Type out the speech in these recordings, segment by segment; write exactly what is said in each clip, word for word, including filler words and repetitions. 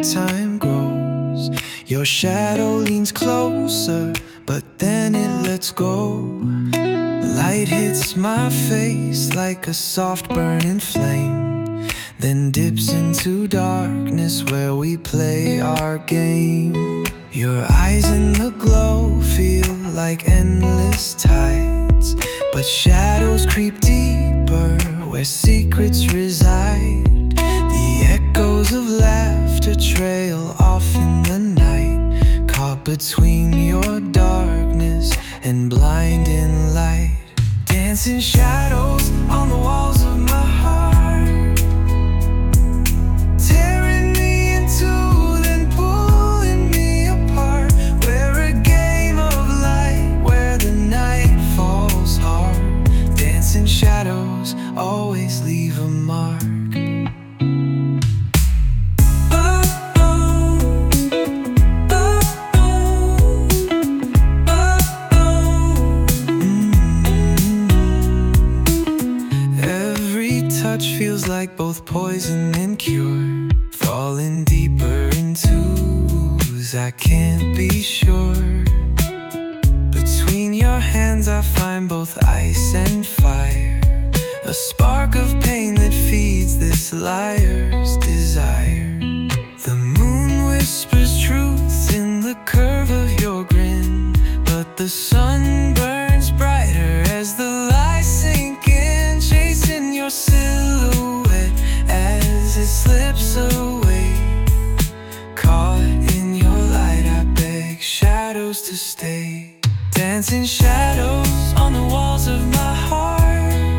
time grows, your shadow leans closer, but then it lets go. Light hits my face like a soft burning flame, then dips into darkness where we play our game. Your eyes in the glow feel like endless tides, but shadows creep deeper where secrets reside. The echoes of laughter trail off in the night, caught between your darkness and blinding light. Dancing shadows on the walls of my heart, tearing me in two, then pulling me apart. We're a game of light where the night falls hard. Dancing shadows always leave a mark. Touch feels like both poison and cure, falling deeper into ooze, I can't be sure. Between your hands I find both ice and fire, a spark of pain that feeds this liar's desire. The moon whispers truth in the curve of your grin, but the sun burns brighter as the lies sink in, chasing your silhouette as it slips away. Caught in your light, I beg shadows to stay. Dancing shadows on the walls of my heart,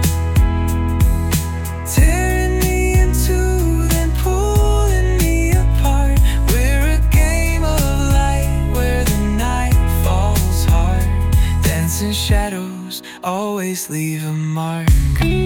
tearing me in two, then pulling me apart. We're a game of light where the night falls hard. Dancing shadows always leave a mark.